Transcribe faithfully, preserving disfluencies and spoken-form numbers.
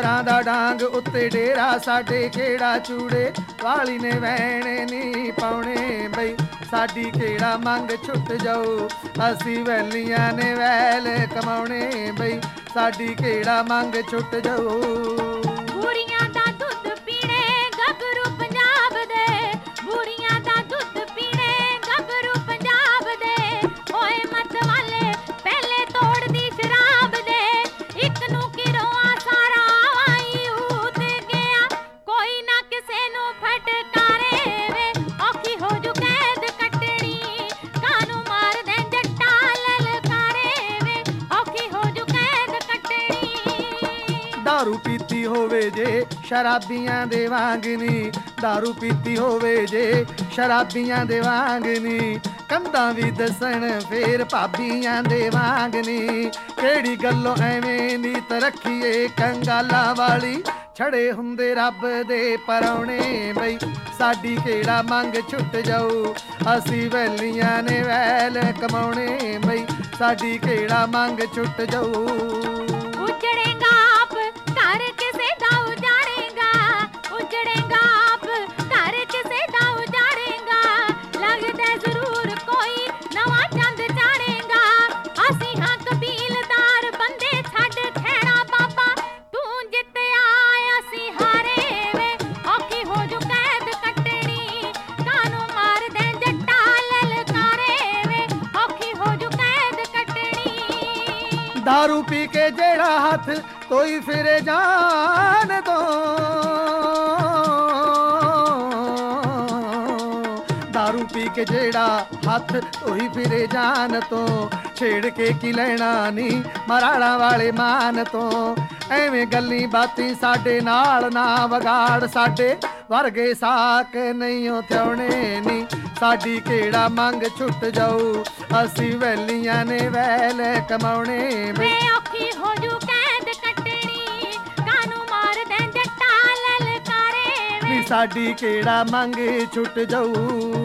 ਕੰਜਰਾਂ ਦਾ ਡਾਂਗ ਉੱਤੇ ਡੇਰਾ ਸਾਡੇ ਕਿਹੜਾ ਚੂੜੇ ਵਾਲੀ ਨੇ ਵਹਿਣੇ ਨੀ ਪਾਉਣੇ ਬਈ ਸਾਡੀ ਕਿਹੜਾ ਮੰਗ ਛੁੱਟ ਜਾਊ ਅਸੀਂ ਵੈਲੀਆਂ ਨੇ ਵੈਲ ਕਮਾਉਣੇ ਬਈ ਸਾਡੀ ਕਿਹੜਾ ਮੰਗ ਛੁੱਟ ਜਾਊ ਬੁੜੀਆਂ ਦਾ ਦੁੱਧ ਪੀਣੇ ਗੱਭਰੂ ਪੰਜਾਬ ਦੇ ਬੁੜੀਆਂ ਦਾ ਦੁੱਧ ਪੀਣੇ ਗੱਭਰੂ ਪੰਜਾਬ ਦੇ ਓਏ ਮਤ ਵਾਲੇ ਪਹਿਲੇ ਤੋੜਦੀ ਸ਼ਰਾਬ ਦੇ ਇੱਕ ਨੂੰ ਕਿਰੋਆ ਸਾਰਾ ਆਈ ਊਤ ਗਿਆ ਕੋਈ ਨਾ ਕਿਸੇ ਨੂੰ ਫਟਕਾਰੇ ਵੇ ਔਖੀ ਹੋ ਜੂ ਕੈਦ ਕੱਟਣੀ ਕਾਨੂੰ ਮਾਰ ਦੇ ਜੱਟਾ ਲਲਕਾਰੇ ਵੇ ਔਖੀ ਹੋ ਜੂ ਕੈਦ ਕੱਟਣੀ दारू पीती होवे जे शराबियां दे वांगनी दारू पीती होवे जे शराबियां दे वांगनी कंधा भी दसन फेर भाबियां दे वांगनी केड़ी गल्लों एवें नीत रखिए कंगाला वाली छड़े हुंदे रब दे परौणे बई साडी केड़ा मंग छुट जाऊ असी वैलियां ने वैल कमाउणे बई साडी केड़ा मंग छुट जाऊ उजड़ेगा आप घर किसे दा उजाड़ेगा उजड़ेगा आप घर किसे दा उजाड़ेगा लगदा जरूर कोई नवा चंद चाड़ेगा असी हां कबीलदार बंदे छड़ खेड़ा बाबा तू जित आया सी हारे वे औखी हो जू कैद कटनी कानू मार दे जट्टा ललकारे वे औखी हो जू कैद कटनी दारू पी के जेड़ा हाथ कोई फिरे जान दो दारू पी के जेड़ा हाथ कोई फिरे जान तो छेड़ के की लेना नी मराड़ा वाले मान तो एवें गल्ली बाती साडे नाल ना वगाड़ साडे वर्गे साक नहीं थ्योणे नी साडी केड़ा मंग छुट जाऊ असी वैलियां ने वैल कमाउणे वे औखी हो जू कैद कटनी कानू मार दे जट्टा ललकारे वे साडी केड़ा मंग छुट जाऊ